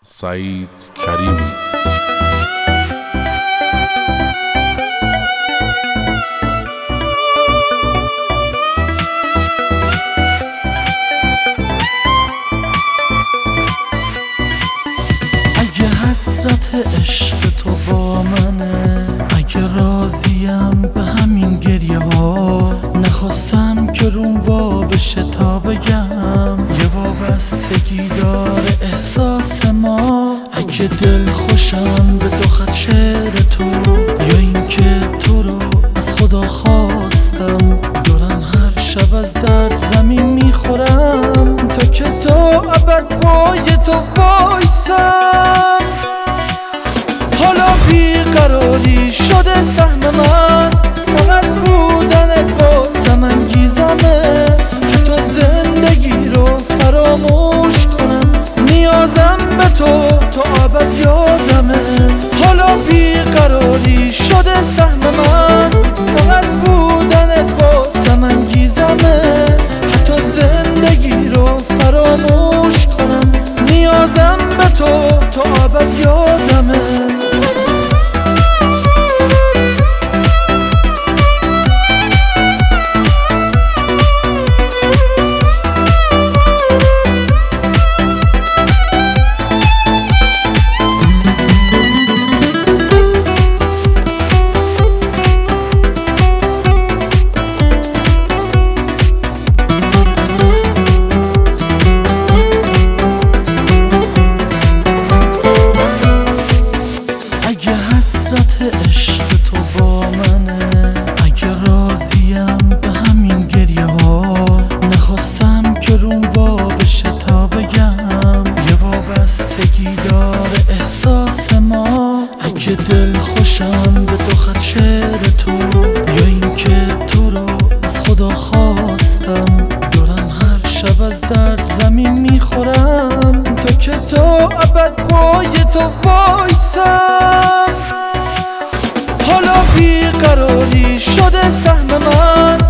سعید کریمی. اگه حسرت عشق تو با منه، اگه راضیم به همین گریه ها، نخواستم که روم وا بشه تا بگم یه وابستگی داره احساس ما. اگه دل خوشم به دو خط شعر تو، یا این که تو رو از خدا خواستم، دارم هر شب از درد زمین میخورم تا که تو ابد پای تو وایسم. حالا بیقراری شده سهم من، فقط بودنت واسم انگیزمه، حتی زندگی رو فراموش کنم نیازم به تو ابد یادمه. حالا بیقراری شده سهم من، فقط بودنت واسم انگیزمه، حتی زندگی رو فراموش کنم نیازم به تو ابد یادمه. حسرت عشق تو با منه، اگه راضیم به همین گریه ها، نخواستم که روم وا بشه تا بگم یه وابستگی داره احساس ما. اگه دل خوشم به دو خط شعر تو، یا این که تو رو از خدا خواستم، دارم هر شب از درد زمین میخورم تا که تو ابد پای تو وایسم. حالا بیقراری شده سهم من،